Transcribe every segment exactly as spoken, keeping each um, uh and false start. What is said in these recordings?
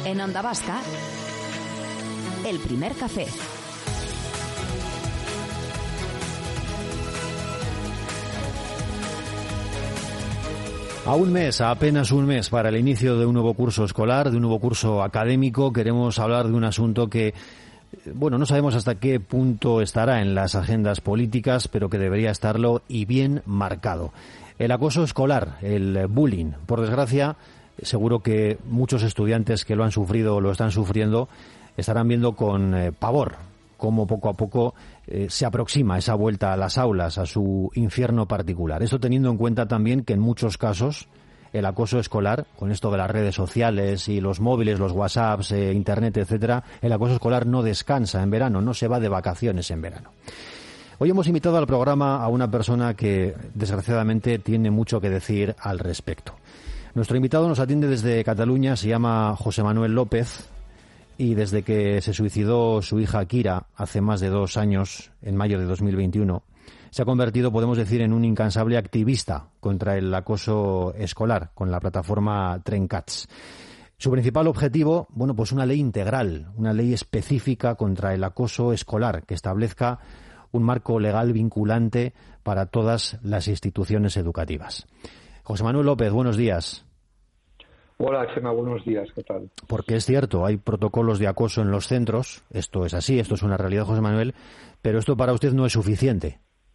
En Onda Vasca, El Primer Café. A un mes, a apenas un mes para el inicio de un nuevo curso escolar, de un nuevo curso académico, queremos hablar de un asunto que, bueno, no sabemos hasta qué punto estará en las agendas políticas, pero que debería estarlo y bien marcado. El acoso escolar, el bullying. Por desgracia, seguro que muchos estudiantes que lo han sufrido o lo están sufriendo estarán viendo con eh, pavor cómo poco a poco eh, se aproxima esa vuelta a las aulas, a su infierno particular. Esto teniendo en cuenta también que en muchos casos el acoso escolar, con esto de las redes sociales y los móviles, los WhatsApps, eh, Internet, etcétera, el acoso escolar no descansa en verano, no se va de vacaciones en verano. Hoy hemos invitado al programa a una persona que, desgraciadamente, tiene mucho que decir al respecto. Nuestro invitado nos atiende desde Cataluña, se llama José Manuel López, y desde que se suicidó su hija Kira hace más de dos años, en mayo de dos mil veintiuno, se ha convertido, podemos decir, en un incansable activista contra el acoso escolar con la plataforma Trencats. Su principal objetivo, bueno, pues una ley integral, una ley específica contra el acoso escolar que establezca un marco legal vinculante para todas las instituciones educativas. José Manuel López, buenos días. Hola, Chema, buenos días, ¿qué tal? Porque es cierto, hay protocolos de acoso en los centros, esto es así, esto es una realidad, José Manuel, pero esto para usted no es suficiente.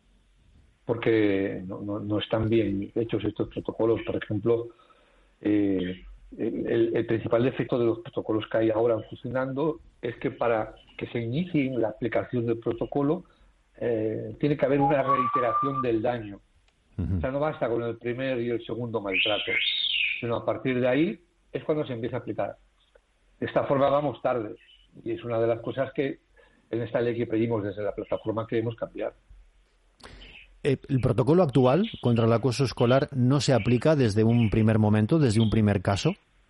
Porque no, no, no están bien hechos estos protocolos. Por ejemplo, eh, el, el principal defecto de los protocolos que hay ahora funcionando es que para que se inicie la aplicación del protocolo eh, tiene que haber una reiteración del daño. Uh-huh. O sea, no basta con el primer y el segundo maltrato, sino a partir de ahí es cuando se empieza a aplicar. De esta forma vamos tarde, y es una de las cosas que en esta ley que pedimos desde la plataforma queremos cambiar. ¿El protocolo actual contra el acoso escolar no se aplica desde un primer momento, desde un primer caso?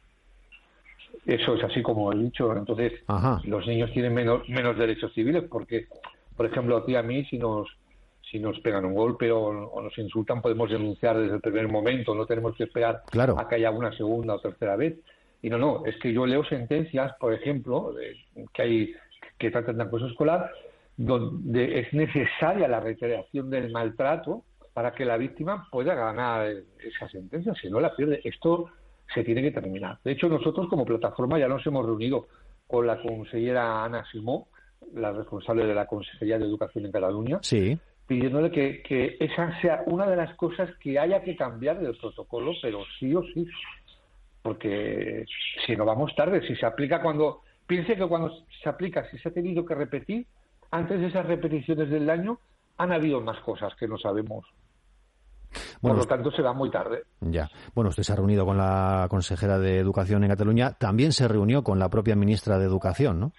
Eso es así como he dicho. Entonces, Ajá. los niños tienen menos, menos derechos civiles porque, por ejemplo, a ti y a mí, si nos si nos pegan un golpe o, o nos insultan, podemos denunciar desde el primer momento. No tenemos que esperar claro. a que haya una segunda o tercera vez. Y no, no, es que yo leo sentencias, por ejemplo, de, que hay que tratan de acoso escolar, donde es necesaria la reiteración del maltrato para que la víctima pueda ganar esa sentencia, si no la pierde. Esto se tiene que terminar. De hecho, nosotros como plataforma ya nos hemos reunido con la consellera Ana Simó, la responsable de la Consejería de Educación en Cataluña, sí. pidiéndole que, que esa sea una de las cosas que haya que cambiar del protocolo, pero sí o sí, porque si no vamos tarde, si se aplica cuando... Piense que cuando se aplica, si se ha tenido que repetir, antes de esas repeticiones del daño han habido más cosas que no sabemos. Bueno, Por lo tanto, será muy tarde. Ya. Bueno, usted se ha reunido con la consejera de Educación en Cataluña. También se reunió con la propia ministra de Educación, ¿no?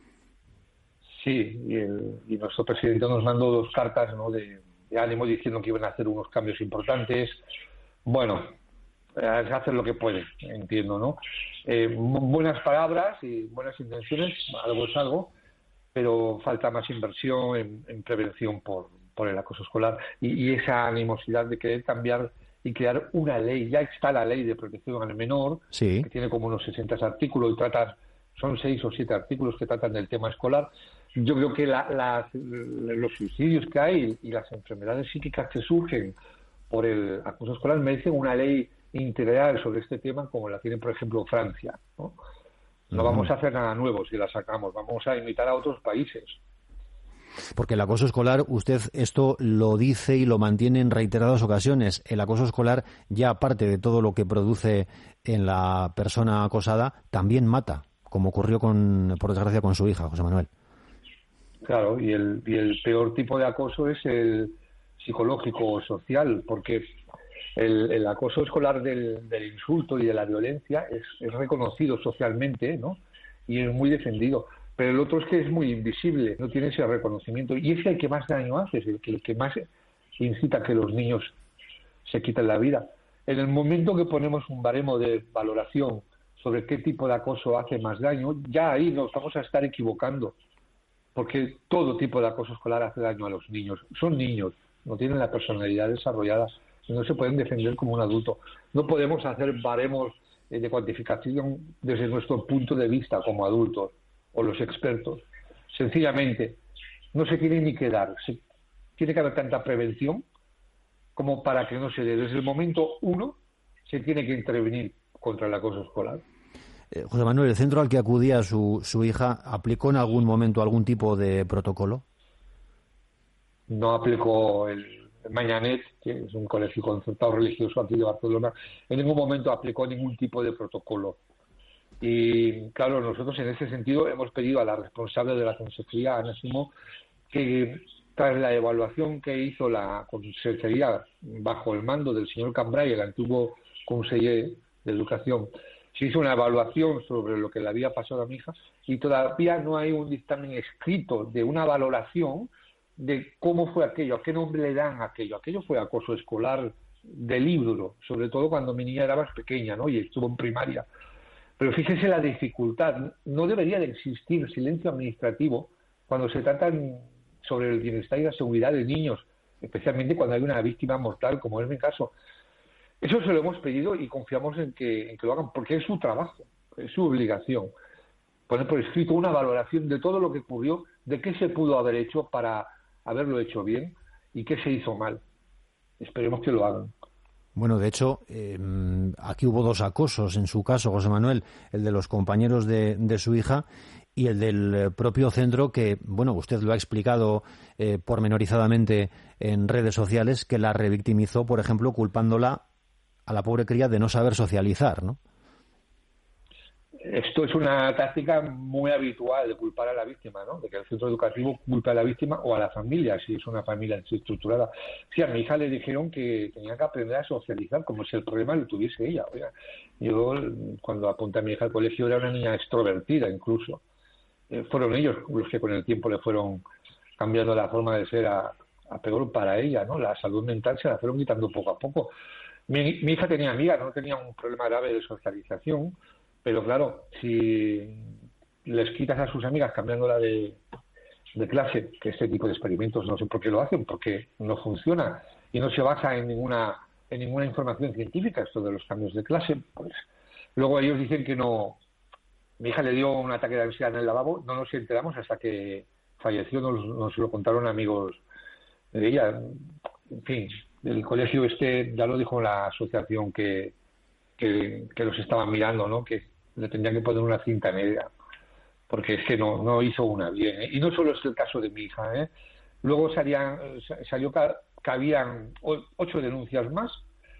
Sí, y, el, y nuestro presidente nos mandó dos cartas, ¿no?, de, de ánimo diciendo que iban a hacer unos cambios importantes. Bueno, es hacer lo que puede, entiendo, ¿no? Eh, buenas palabras y buenas intenciones, algo es algo, pero falta más inversión en, en prevención por, por el acoso escolar y, y esa animosidad de querer cambiar y crear una ley. Ya está la ley de protección al menor, sí. que tiene como unos sesenta artículos y trata, son seis o siete artículos que tratan del tema escolar. Yo creo que la, la, los suicidios que hay y las enfermedades psíquicas que surgen por el acoso escolar merecen una ley integral sobre este tema como la tiene, por ejemplo, Francia, ¿no? No vamos a hacer nada nuevo si la sacamos, vamos a imitar a otros países. Porque el acoso escolar, usted esto lo dice y lo mantiene en reiteradas ocasiones. El acoso escolar, ya aparte de todo lo que produce en la persona acosada, también mata, como ocurrió, con, por desgracia, con su hija, José Manuel. Claro, y el, y el peor tipo de acoso es el psicológico o social, porque el, el acoso escolar del, del insulto y de la violencia es, es reconocido socialmente, ¿no?, y es muy defendido. Pero el otro es que es muy invisible, no tiene ese reconocimiento, y es el que más daño hace, es el que, el que más incita a que los niños se quiten la vida. En el momento que ponemos un baremo de valoración sobre qué tipo de acoso hace más daño, ya ahí nos vamos a estar equivocando, porque todo tipo de acoso escolar hace daño a los niños. Son niños, no tienen la personalidad desarrollada, no se pueden defender como un adulto. No podemos hacer baremos eh, de cuantificación desde nuestro punto de vista como adultos o los expertos. Sencillamente, no se tiene ni que dar. Se, tiene que haber tanta prevención como para que no se dé. Desde el momento uno se tiene que intervenir contra el acoso escolar. Eh, José Manuel, ¿el centro al que acudía su, su hija aplicó en algún momento algún tipo de protocolo? No aplicó el Mañanet, que es un colegio concertado religioso aquí de Barcelona, en ningún momento aplicó ningún tipo de protocolo. Y claro, nosotros en ese sentido hemos pedido a la responsable de la consejería, Ana Simó, que tras la evaluación que hizo la consejería bajo el mando del señor Cambray, el antiguo conseller de Educación, se hizo una evaluación sobre lo que le había pasado a mi hija y todavía no hay un dictamen escrito de una valoración de cómo fue aquello, a qué nombre le dan aquello. Aquello fue acoso escolar de libro, sobre todo cuando mi niña era más pequeña, ¿no? Y estuvo en primaria. Pero fíjese la dificultad. No debería de existir silencio administrativo cuando se trata sobre el bienestar y la seguridad de niños, especialmente cuando hay una víctima mortal, como es mi caso. Eso se lo hemos pedido y confiamos en que, en que lo hagan, porque es su trabajo, es su obligación. Poner por escrito una valoración de todo lo que ocurrió, de qué se pudo haber hecho para haberlo hecho bien y qué se hizo mal. Esperemos que lo hagan. Bueno, de hecho, eh, aquí hubo dos acosos en su caso, José Manuel, el de los compañeros de, de su hija y el del propio centro que, bueno, usted lo ha explicado eh, pormenorizadamente en redes sociales, que la revictimizó, por ejemplo, culpándola a la pobre cría de no saber socializar, ¿no? Esto es una táctica muy habitual de culpar a la víctima, ¿no? De que el centro educativo culpa a la víctima o a la familia, si es una familia estructurada. Sí, a mi hija le dijeron que tenía que aprender a socializar, como si el problema lo tuviese ella. Oiga, yo, cuando apunté a mi hija al colegio, era una niña extrovertida, incluso. Eh, fueron ellos los que con el tiempo le fueron cambiando la forma de ser a, a peor para ella, ¿no? La salud mental se la fueron quitando poco a poco. Mi, mi hija tenía amigas, no tenía un problema grave de socialización. Pero claro, si les quitas a sus amigas cambiándola de, de clase, que este tipo de experimentos no sé por qué lo hacen, porque no funciona y no se basa en ninguna en ninguna información científica esto de los cambios de clase, pues luego ellos dicen que no. Mi hija le dio un ataque de ansiedad en el lavabo, no nos enteramos hasta que falleció, nos, nos lo contaron amigos de ella. En fin, el colegio este ya lo dijo la asociación que Que, que los estaban mirando, ¿no? Que le tendrían que poner una cinta negra, porque es que no, no hizo una bien, ¿eh? Y no solo es el caso de mi hija, ¿eh? Luego salían, salió que habían ocho denuncias más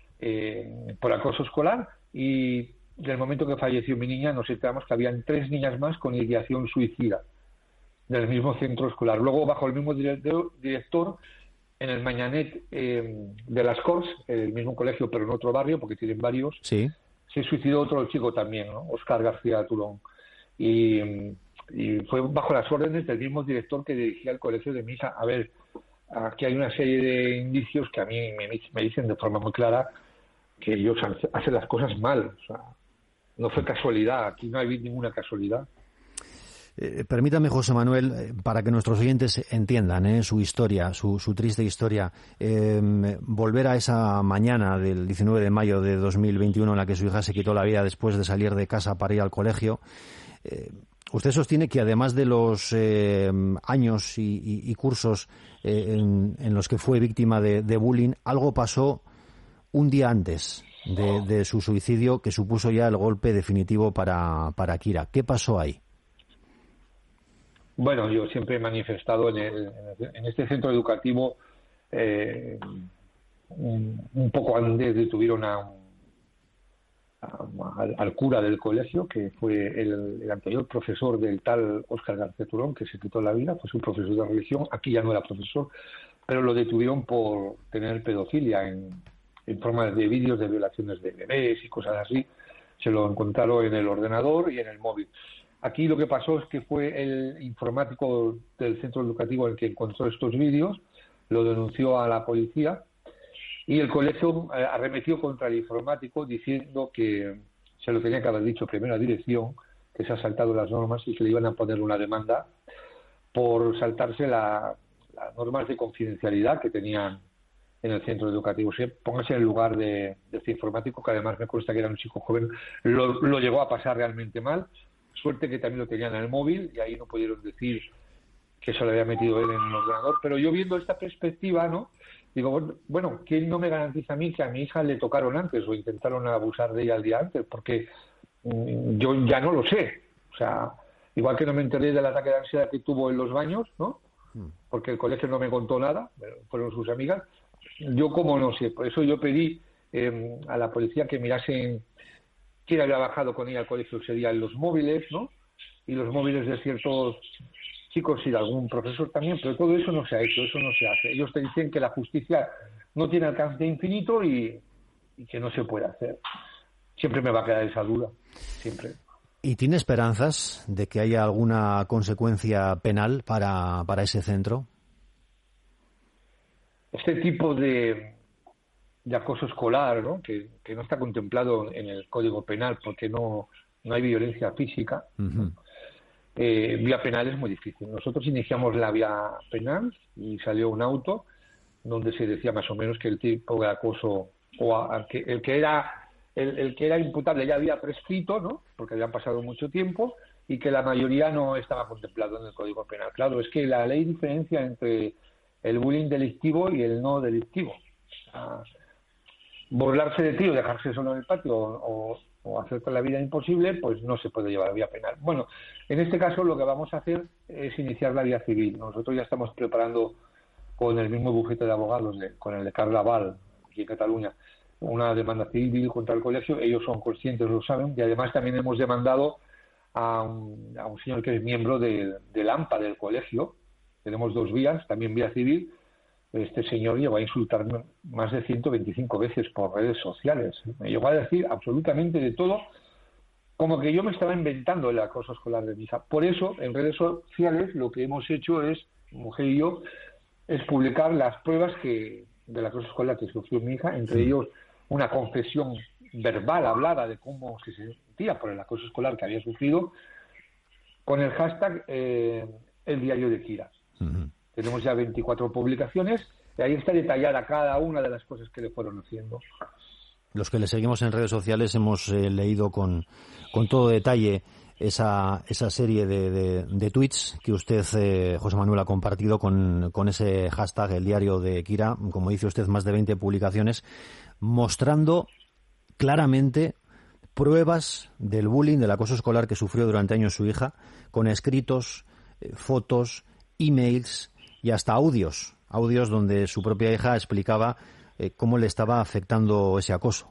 eh, por acoso escolar y del momento que falleció mi niña nos enteramos que habían tres niñas más con ideación suicida del mismo centro escolar. Luego, bajo el mismo director, director en el Mañanet eh, de las Corts, el mismo colegio pero en otro barrio, porque tienen varios, sí, se suicidó otro chico también, ¿no? Óscar García Turón. Y, y fue bajo las órdenes del mismo director que dirigía el colegio de mi hija. A ver, aquí hay una serie de indicios que a mí me, me dicen de forma muy clara que ellos hacen las cosas mal. O sea, no fue casualidad, aquí no hay ninguna casualidad. Eh, permítame, José Manuel, eh, para que nuestros oyentes entiendan eh, su historia, su, su triste historia, eh, volver a esa mañana del diecinueve de mayo de dos mil veintiuno en la que su hija se quitó la vida después de salir de casa para ir al colegio. Eh, usted sostiene que además de los eh, años y, y, y cursos eh, en, en los que fue víctima de, de bullying, algo pasó un día antes de, de su suicidio que supuso ya el golpe definitivo para, para Kira. ¿Qué pasó ahí? Bueno, yo siempre he manifestado en, el, en este centro educativo eh, un, un poco antes detuvieron a, a, al, al cura del colegio, que fue el, el anterior profesor del tal Óscar García Turón, que se quitó la vida, fue su profesor de religión, aquí ya no era profesor, pero lo detuvieron por tener pedofilia en, en forma de vídeos de violaciones de bebés y cosas así. Se lo encontraron en el ordenador y en el móvil. Aquí lo que pasó es que fue el informático del centro educativo el que encontró estos vídeos, lo denunció a la policía y el colegio arremetió contra el informático diciendo que se lo tenía que haber dicho primero a dirección, que se ha saltado las normas y que le iban a poner una demanda por saltarse la, las normas de confidencialidad que tenían en el centro educativo. O sea, póngase en el lugar de, de este informático, que además me consta que era un chico joven, lo, lo llegó a pasar realmente mal. Suerte que también lo tenían en el móvil y ahí no pudieron decir que se lo había metido él en el ordenador. Pero yo viendo esta perspectiva, ¿no? Digo, bueno, ¿quién no me garantiza a mí que a mi hija le tocaron antes o intentaron abusar de ella el día antes? Porque mmm, yo ya no lo sé. O sea, igual que no me enteré del ataque de ansiedad que tuvo en los baños, ¿no? Porque el colegio no me contó nada, fueron sus amigas. Yo como no sé, por eso yo pedí eh, a la policía que mirasen quién había bajado con ella al colegio ese día en los móviles, ¿no? Y los móviles de ciertos chicos y de algún profesor también, pero todo eso no se ha hecho, eso no se hace. Ellos te dicen que la justicia no tiene alcance infinito y, y que no se puede hacer. Siempre me va a quedar esa duda, siempre. ¿Y tiene esperanzas de que haya alguna consecuencia penal para, para ese centro? Este tipo de, de acoso escolar, ¿no? Que, que no está contemplado en el Código Penal porque no, no hay violencia física, uh-huh. eh, vía penal es muy difícil. Nosotros iniciamos la vía penal y salió un auto donde se decía más o menos que el tipo de acoso, o a, a que, el que era... El, el que era imputable ya había prescrito, ¿no? Porque habían pasado mucho tiempo y que la mayoría no estaba contemplado en el Código Penal. Claro, es que la ley diferencia entre el bullying delictivo y el no delictivo. O sea, burlarse de ti o dejarse solo en el patio o, o, o hacerte la vida imposible, pues no se puede llevar a vía penal. Bueno, en este caso lo que vamos a hacer es iniciar la vía civil. Nosotros ya estamos preparando con el mismo bufete de abogados, de, con el de Carla Val, aquí en Cataluña, una demanda civil contra el colegio. Ellos son conscientes, lo saben, y además también hemos demandado a un, a un señor que es miembro de, del AMPA del colegio. Tenemos dos vías, también vía civil. Este señor llegó a insultarme más de ciento veinticinco veces por redes sociales. Me llegó a decir absolutamente de todo, como que yo me estaba inventando el acoso escolar de mi hija. Por eso, en redes sociales, lo que hemos hecho es, mi mujer y yo, es publicar las pruebas que del acoso escolar que sufrió mi hija, entre ellos una confesión verbal, hablada, de cómo se sentía por el acoso escolar que había sufrido, con el hashtag eh, El Diario de Kira. Uh-huh. Tenemos ya veinticuatro publicaciones y ahí está detallada cada una de las cosas que le fueron haciendo. Los que le seguimos en redes sociales hemos eh, leído con, con todo detalle esa esa serie de, de, de tweets que usted, eh, José Manuel, ha compartido con, con ese hashtag El Diario de Kira, como dice usted, más de veinte publicaciones, mostrando claramente pruebas del bullying, del acoso escolar que sufrió durante años su hija, con escritos, eh, fotos, emails y hasta audios, audios donde su propia hija explicaba eh, cómo le estaba afectando ese acoso.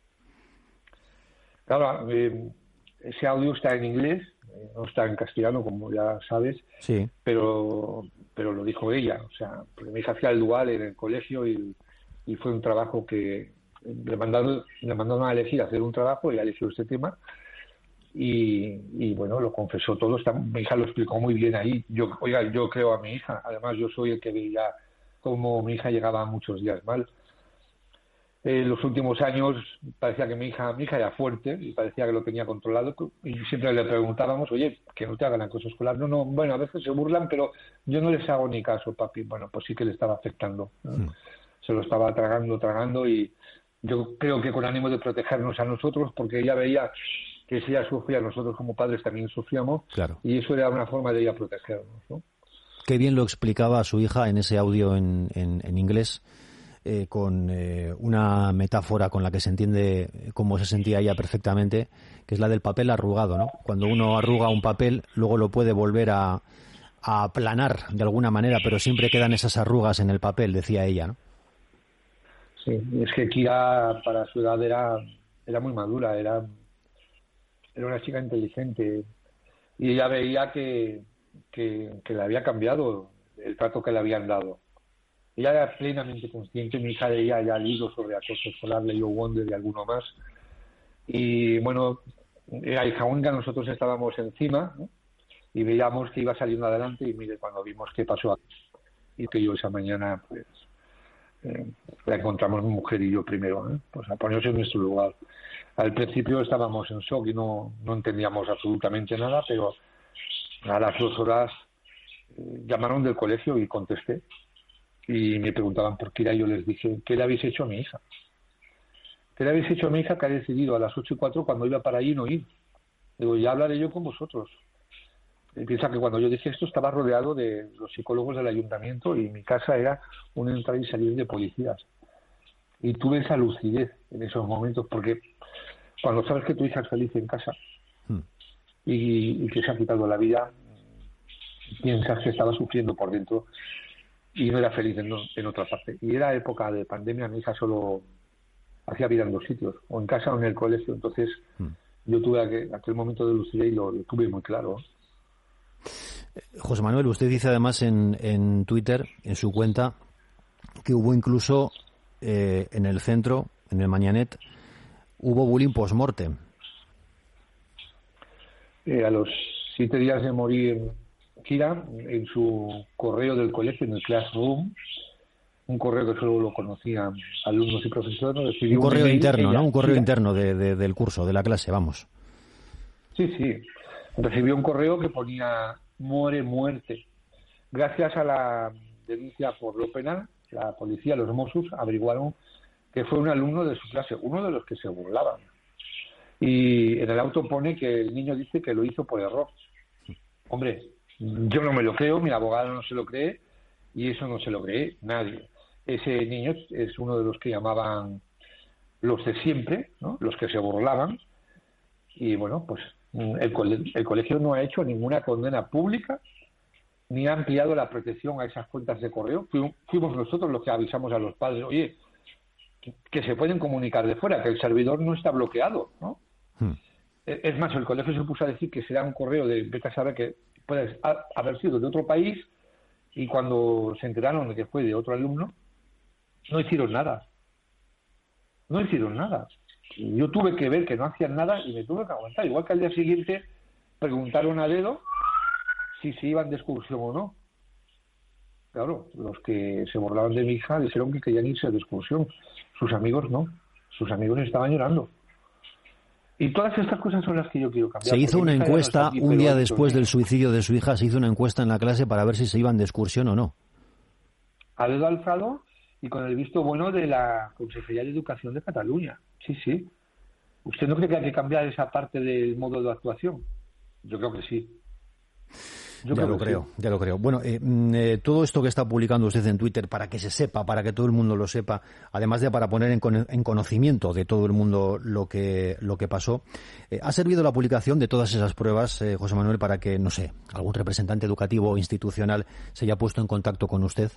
Claro, eh, ese audio está en inglés, no está en castellano, como ya sabes, sí. pero pero lo dijo ella. O sea, porque mi hija hacía el dual en el colegio y, y fue un trabajo que le mandaron, le mandaron a elegir hacer un trabajo y ella eligió este tema y, y bueno, lo confesó todo. Está, mi hija lo explicó muy bien ahí. Yo, oiga, yo creo a mi hija. Además, yo soy el que veía cómo mi hija llegaba muchos días mal. En los últimos años parecía que mi hija mi hija era fuerte y parecía que lo tenía controlado y siempre le preguntábamos, oye, que no te hagan acoso escolar. No, no, bueno, a veces se burlan, pero yo no les hago ni caso, papi. Bueno, pues sí que le estaba afectando, ¿no? Mm. Se lo estaba tragando, tragando y yo creo que con ánimo de protegernos a nosotros, porque ella veía que si ella sufría, nosotros como padres también sufríamos, claro. Y eso era una forma de ella protegernos, ¿no? Qué bien lo explicaba su hija en ese audio en, en, en inglés. Eh, con eh, una metáfora con la que se entiende cómo se sentía ella perfectamente, que es la del papel arrugado, ¿no? Cuando uno arruga un papel, luego lo puede volver a, a aplanar de alguna manera, pero siempre quedan esas arrugas en el papel, decía ella, ¿no? Sí, es que Kira para su edad era, era muy madura, era, era una chica inteligente y ella veía que, que, que le había cambiado el trato que le habían dado. Ella era plenamente consciente, mi hija de ella ya ha leído sobre acoso escolar, leyó Wonder y alguno más. Y bueno, era hija única, nosotros estábamos encima, ¿no? Y veíamos que iba saliendo adelante y mire, cuando vimos qué pasó aquí, y que yo esa mañana, pues, eh, la encontramos mi mujer y yo primero, ¿eh? Pues a ponerse en nuestro lugar. Al principio estábamos en shock y no, no entendíamos absolutamente nada, pero a las dos horas eh, llamaron del colegio y contesté. y me preguntaban por qué era. Yo les dije, ¿qué le habéis hecho a mi hija? ¿Qué le habéis hecho a mi hija que ha decidido a las ocho y cuatro cuando iba para allí no ir? Digo, ya hablaré yo con vosotros. Y piensa que cuando yo dije esto estaba rodeado de los psicólogos del ayuntamiento y mi casa era un entrar y salir de policías. Y tuve esa lucidez en esos momentos, porque cuando sabes que tu hija es feliz en casa hmm. y, y que se ha quitado la vida, piensas que estaba sufriendo por dentro y no era feliz en, en otra parte. Y era época de pandemia, mi hija solo hacía vida en dos sitios, o en casa o en el colegio. Entonces hmm. yo tuve aquel, aquel momento de lucidez y lo, lo tuve muy claro. José Manuel, usted dice además en, en Twitter, en su cuenta, que hubo incluso eh, en el centro, en el Mañanet, hubo bullying post-mortem. Eh, a los siete días de morir Kira, en su correo del colegio, en el Classroom, un correo que solo lo conocían alumnos y profesores. Un correo un interno, ella, ¿no? Un correo Kira. interno de, de, del curso, de la clase, vamos. Sí, sí. Recibió un correo que ponía muere, muerte. Gracias a la denuncia por lo penal, la policía, los Mossos, averiguaron que fue un alumno de su clase, uno de los que se burlaban. Y en el auto pone que el niño dice que lo hizo por error. Hombre, yo no me lo creo, mi abogado no se lo cree, y eso no se lo cree nadie. Ese niño es uno de los que llamaban los de siempre, ¿no? Los que se burlaban, y bueno, pues el, cole- el colegio no ha hecho ninguna condena pública, ni ha ampliado la protección a esas cuentas de correo. Fuimos, fuimos nosotros los que avisamos a los padres, oye, que, que se pueden comunicar de fuera, que el servidor no está bloqueado, ¿no? Hmm. Es más, el colegio se puso a decir que será un correo de vete a saber que puede haber sido de otro país, y cuando se enteraron de que fue de otro alumno, no hicieron nada. No hicieron nada. Y yo tuve que ver que no hacían nada y me tuve que aguantar. Igual que al día siguiente preguntaron a dedo si se iban de excursión o no. Claro, los que se burlaban de mi hija dijeron que querían irse de excursión. Sus amigos no. Sus amigos estaban llorando. Y todas estas cosas son las que yo quiero cambiar. Se hizo una encuesta aquí, un día después del suicidio de su hija, se hizo una encuesta en la clase para ver si se iban de excursión o no. A dedo alzado y con el visto bueno de la Consejería de Educación de Cataluña. Sí, sí. ¿Usted no cree que hay que cambiar esa parte del modo de actuación? Yo creo que sí. Yo ya creo lo creo, sí. ya lo creo. Bueno, eh, eh, todo esto que está publicando usted en Twitter, para que se sepa, para que todo el mundo lo sepa, además de para poner en, con, en conocimiento de todo el mundo lo que lo que pasó, eh, ¿ha servido la publicación de todas esas pruebas, eh, José Manuel, para que, no sé, algún representante educativo o institucional se haya puesto en contacto con usted?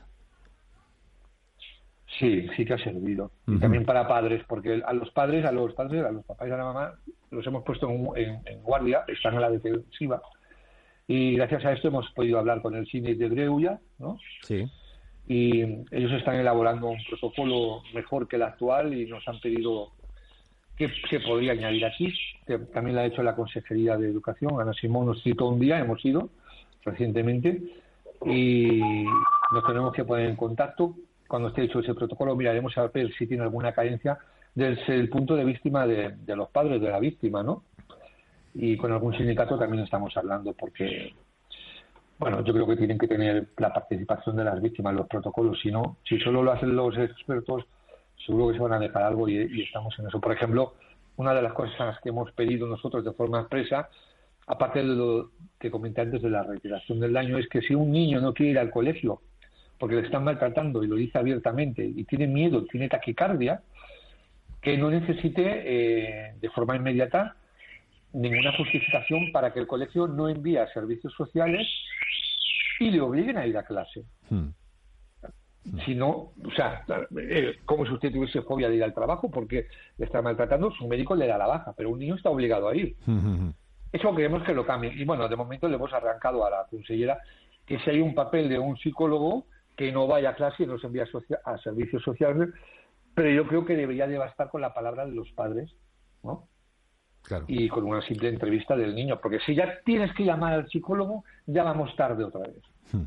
Sí, sí que ha servido. Uh-huh. Y también para padres, porque a los padres, a los padres, a los papás y a la mamá, los hemos puesto en, en, en guardia, están en la defensiva. Y gracias a esto hemos podido hablar con el síndic de Greulla, ¿no? Sí. Y ellos están elaborando un protocolo mejor que el actual y nos han pedido que se podría añadir aquí, que también lo ha hecho la Consejería de Educación. Ana Simón nos citó un día, hemos ido recientemente, y nos tenemos que poner en contacto. Cuando esté hecho ese protocolo, miraremos a ver si tiene alguna carencia desde el punto de vista de, de los padres de la víctima, ¿no? Y con algún sindicato también estamos hablando, porque, bueno, yo creo que tienen que tener la participación de las víctimas en los protocolos. Si no, si solo lo hacen los expertos, seguro que se van a dejar algo, y, y estamos en eso. Por ejemplo, una de las cosas que hemos pedido nosotros de forma expresa, aparte de lo que comenté antes de la reiteración del daño, es que si un niño no quiere ir al colegio porque le están maltratando y lo dice abiertamente y tiene miedo, tiene taquicardia, que no necesite eh, de forma inmediata ninguna justificación para que el colegio no envíe a servicios sociales y le obliguen a ir a clase. Hmm. Si no, o sea, eh, como si usted tuviese fobia de ir al trabajo porque le está maltratando, su médico le da la baja, pero un niño está obligado a ir. Hmm. Eso queremos que lo cambie. Y bueno, de momento le hemos arrancado a la consellera que si hay un papel de un psicólogo que no vaya a clase y no se envía a, a servicios sociales, pero yo creo que debería de bastar con la palabra de los padres, ¿no? Claro. Y con una simple entrevista del niño, porque si ya tienes que llamar al psicólogo, ya vamos tarde otra vez. Hmm.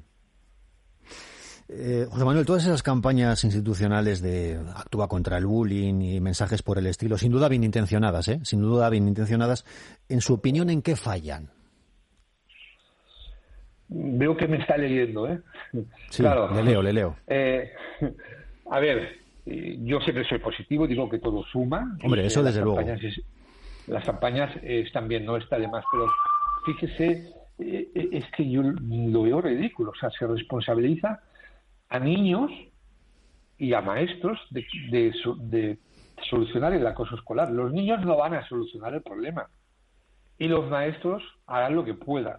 Eh, José Manuel, todas esas campañas institucionales de actúa contra el bullying y mensajes por el estilo, sin duda bien intencionadas, ¿eh? Sin duda bien intencionadas, en su opinión, ¿en qué fallan? veo que me está leyendo, ¿eh? Sí, claro. le leo, le leo. Eh, a ver, yo siempre soy positivo, digo que todo suma. Hombre, eso desde luego. Es, las campañas eh, están bien, no está de más, pero fíjese, eh, es que yo lo veo ridículo. O sea, se responsabiliza a niños y a maestros de, de, de solucionar el acoso escolar. Los niños no van a solucionar el problema y los maestros harán lo que puedan.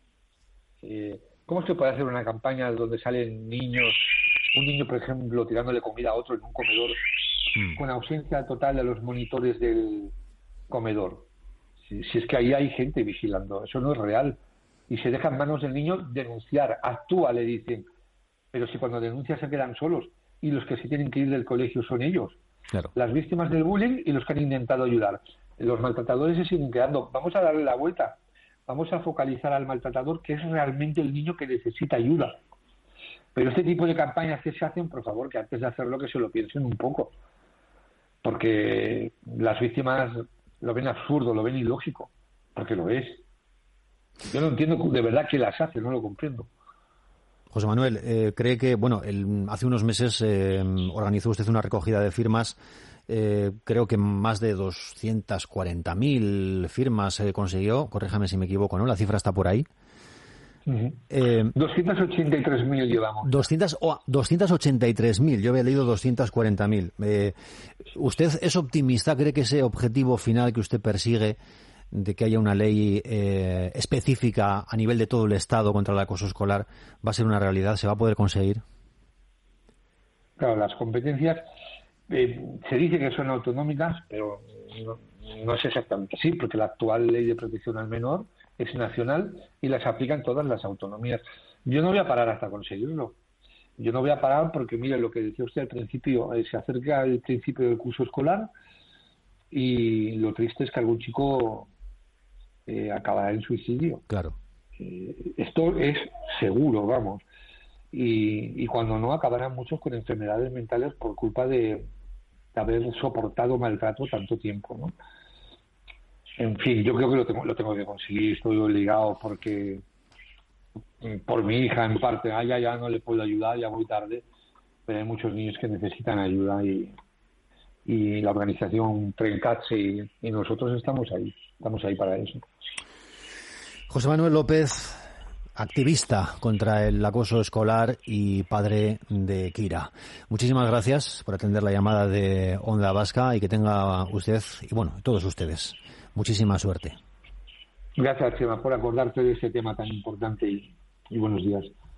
Eh, ¿Cómo se puede hacer una campaña donde salen niños, un niño, por ejemplo, tirándole comida a otro en un comedor, mm. con ausencia total de los monitores del comedor? Si, si es que ahí hay gente vigilando, eso no es real. Y se deja en manos del niño denunciar, actúa, le dicen. Pero si cuando denuncia se quedan solos y los que se tienen que ir del colegio son ellos. Claro. Las víctimas del bullying y los que han intentado ayudar. Los maltratadores se siguen quedando. Vamos a darle la vuelta. Vamos a focalizar al maltratador, que es realmente el niño que necesita ayuda. Pero este tipo de campañas que se hacen, por favor, que antes de hacerlo que se lo piensen un poco. Porque las víctimas lo ven absurdo, lo ven ilógico. Porque lo es. Yo no entiendo de verdad qué las hace, no lo comprendo. José Manuel, eh, cree que, bueno, el, hace unos meses eh, organizó usted una recogida de firmas. Eh, creo que más de doscientas cuarenta mil firmas eh, consiguió, corríjame si me equivoco, ¿no? La cifra está por ahí. Uh-huh. eh, doscientas ochenta y tres mil llevamos. doscientas, oh, doscientas ochenta y tres mil, yo había leído doscientas cuarenta mil. Eh, ¿Usted es optimista? ¿Cree que ese objetivo final que usted persigue de que haya una ley eh, específica a nivel de todo el Estado contra el acoso escolar va a ser una realidad? ¿Se va a poder conseguir? Claro, las competencias eh, se dice que son autonómicas, pero no, no es exactamente así, porque la actual ley de protección al menor es nacional y las aplican todas las autonomías. Yo no voy a parar hasta conseguirlo. Yo no voy a parar porque, mire, lo que decía usted al principio, eh, se acerca el principio del curso escolar y lo triste es que algún chico eh, acabará en suicidio. Claro. Eh, esto es seguro, vamos. Y, y cuando no, acabarán muchos con enfermedades mentales por culpa de, de haber soportado maltrato tanto tiempo, ¿no? En fin, yo creo que lo tengo, lo tengo que conseguir, estoy obligado porque por mi hija en parte, ah, ya, ya no le puedo ayudar, ya voy tarde, pero hay muchos niños que necesitan ayuda y, y la organización Trencatse y, y nosotros estamos ahí, estamos ahí para eso. José Manuel López, activista contra el acoso escolar y padre de Kira. Muchísimas gracias por atender la llamada de Onda Vasca y que tenga usted, y bueno, todos ustedes, muchísima suerte. Gracias, Chema, por acordarte de este tema tan importante y, y buenos días.